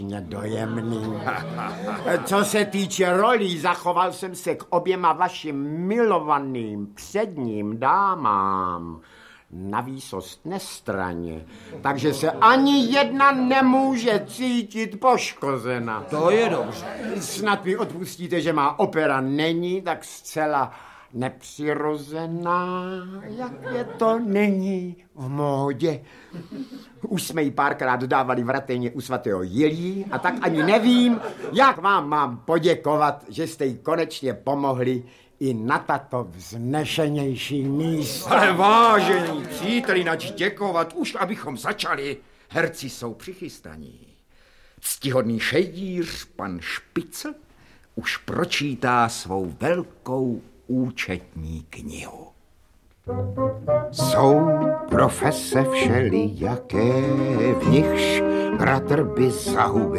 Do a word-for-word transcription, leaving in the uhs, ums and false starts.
dojemný. Co se týče rolí, zachoval jsem se k oběma vašim milovaným předním dámám na výsost nestranně, takže se ani jedna nemůže cítit poškozena. To je dobře. Snad mi odpustíte, že má opera není tak zcela nepřirozená, jak je to není v módě. Už jsme jí párkrát dávali vrateně u svatého Jilí a tak ani nevím, jak vám mám poděkovat, že jste jí konečně pomohli i na tato vznešenější místo. Ale vážení příteli, nač děkovat, už abychom začali. Herci jsou přichystaní. Ctihodný šejdíř, pan Špicl, už pročítá svou velkou účetní knihu. Jsou profese všelijaké, v nichž bratr by zahubil